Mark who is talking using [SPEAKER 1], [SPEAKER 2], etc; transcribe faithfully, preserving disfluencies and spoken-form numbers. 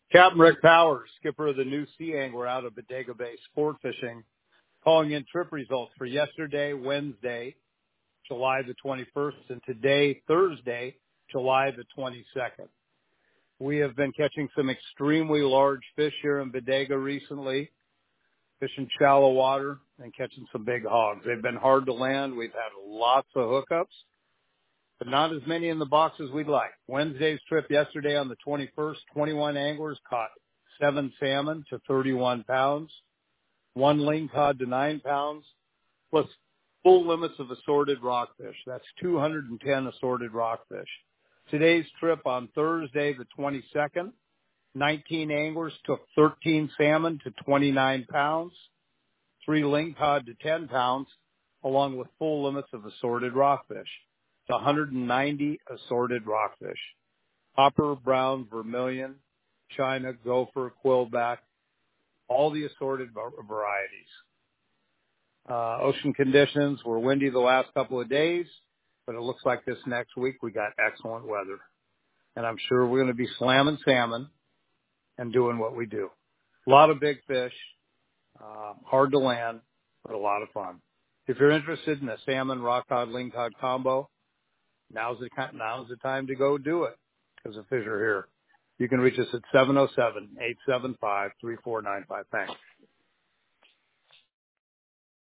[SPEAKER 1] Captain Rick Powers, skipper of the New Sea Angler out of Bodega Bay Sport Fishing, calling in trip results for yesterday, Wednesday, July the twenty-first, and today, Thursday, July the twenty-second. We have been catching some extremely large fish here in Bodega recently, fishing shallow water and catching some big hogs. They've been hard to land. We've had lots of hookups, but not as many in the box as we'd like. Wednesday's trip yesterday on the twenty-first, twenty-one anglers caught seven salmon to thirty-one pounds, one lingcod to nine pounds, plus full limits of assorted rockfish. That's two hundred ten assorted rockfish. Today's trip on Thursday, the twenty-second, nineteen anglers took thirteen salmon to twenty-nine pounds, three lingcod to ten pounds, along with full limits of assorted rockfish. It's one hundred ninety assorted rockfish. Hopper, brown, vermilion, china, gopher, quillback, all the assorted varieties. Uh, ocean conditions were windy the last couple of days, but it looks like this next week we got excellent weather. And I'm sure we're going to be slamming salmon and doing what we do. A lot of big fish, uh, hard to land, but a lot of fun. If you're interested in a salmon, rock cod, lingcod combo, now's the, now's the time to go do it because the fish are here. You can reach us at seven oh seven, eight seven five, three four nine five. Thanks.